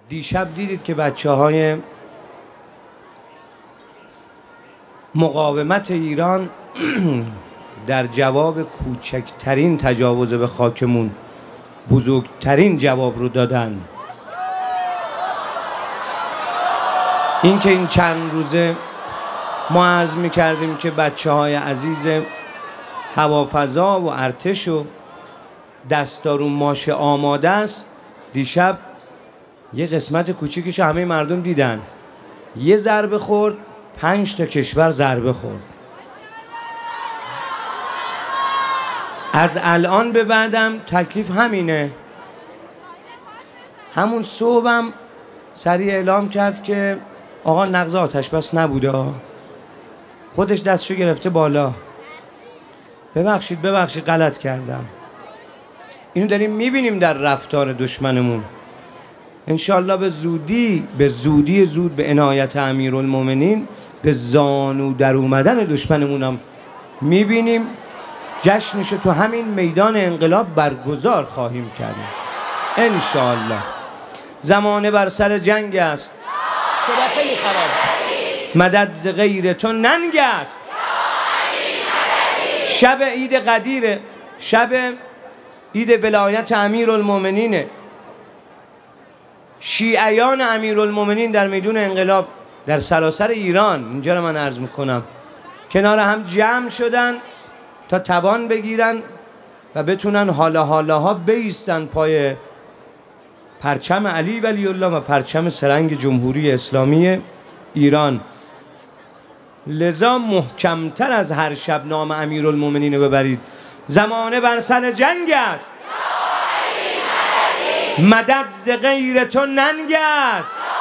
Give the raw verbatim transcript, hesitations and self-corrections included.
دیشب دیدید که بچه های مقاومت ایران در جواب کوچکترین تجاوز به خاکمون بزرگترین جواب رو دادن. این که این چند روزه ما عرض می‌کردیم که بچه های عزیز هوافضا و ارتش و دستارون ماشه آماده است، دیشب یه قسمت کوچیکش همه مردم دیدن. یه ضربه خورد، پنج تا کشور ضربه خورد. از الان به بعدم تکلیف همینه. همون صبحم سریع اعلام کرد که آقا نقض آتش بس نبوده، خودش دستشو گرفته بالا، ببخشید ببخشید غلط کردم. اینو داریم میبینیم در رفتار دشمنمون. انشالله به زودی به زودی زود به عنایت امیرالمومنین به زانو در اومدن دشمنمونم میبینیم. جشنشو تو همین میدان انقلاب برگزار خواهیم کرد انشالله. زمانه بر سر جنگ است، شده خیلی خراب، مدد ز غیر تو ننگ است. شب عید قدیره، شب عید ولایت امیرالمومنینه. شیعیان امیرالمومنین در میدون انقلاب در سراسر ایران، اینجا رو من عرض میکنم، کنار هم جمع شدن تا توان بگیرن و بتونن حالا حالاها بیستن پای پرچم علی ولی الله و پرچم سرنگ جمهوری اسلامی ایران. لذا محکمتر از هر شب نام امیرالمومنین رو ببرید. زمانه بر سر جنگ است، مدد ز غیر تو ننگ است.